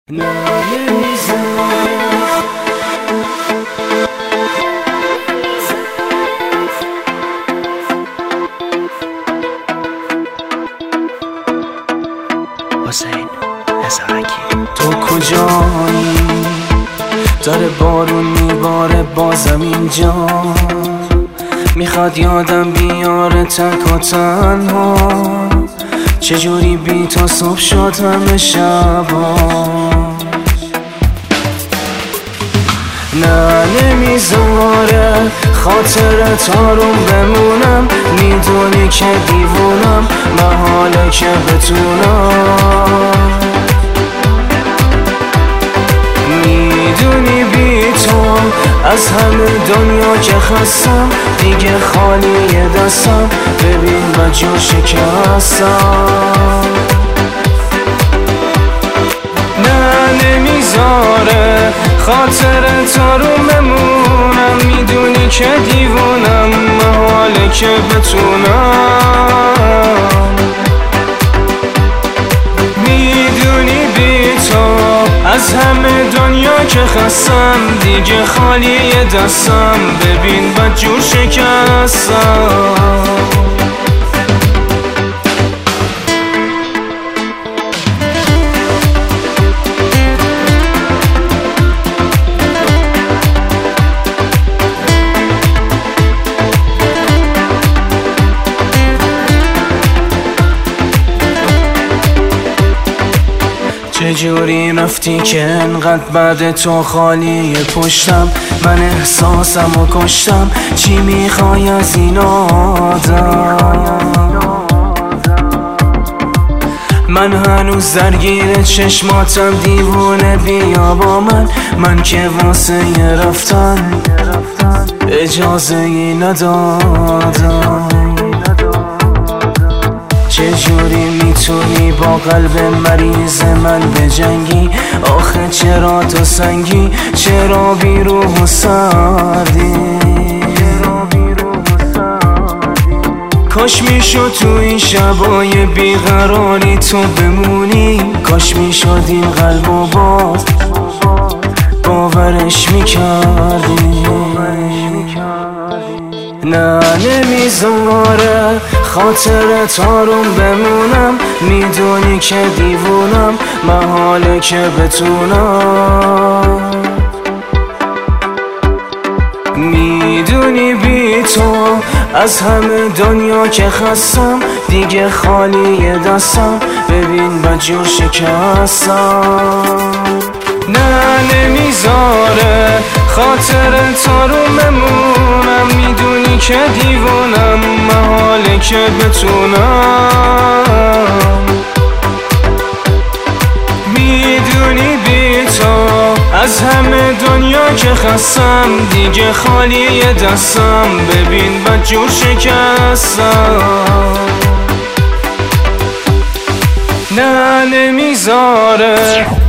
حسین هزارکی تو کجایی؟ داره بارون میباره بازم اینجا، میخواد یادم بیاره تک و تنها. چجوری بی تو صبح شد همه شبا؟ نه نمیذاره خاطرت آروم بمونم، میدونی که دیوونم، محاله که بتونم. میدونی بی تو از همه دنیا که خستم، دیگه خالی دستم، ببین بجا شکستم. نه نمیذاره خاطرت آروم بمونم، میدونی که دیوونم، محاله که بتونم. میدونی بی تو از همه دنیا که خستم، دیگه خالی دستم، ببین بدجور شکستم. چجوری رفتی که انقدر بعد تو خالی پشتم؟ من احساسم و کشتم، چی میخوای از این آدم؟ من هنوز درگیر چشماتم، دیوونه بیا با من که واسه رفتن اجازه ای ندادم. چجوری میتونی با قلب مریض من بجنگی؟ آخه چرا تو سنگی؟ چرا بی روح و سردی؟ کاش میشد تو این شبای بیقراری تو بمونی، کاش میشد این قلب و باز باورش میکردی. نه نمیذاره خاطرت آروم بمونم، میدونی که دیوونم، محاله که بتونم. میدونی بی تو از همه دنیا که خستم، دیگه خالی دستم، ببین بدجور شکستم. نه نمیذاره خاطرت آروم بمونم، میدونی که دیوونم، محاله که بتونم. میدونی بی تو از همه دنیا که خستم، دیگه خالی دستم، ببین بدجور شکستم. نه نمیذاره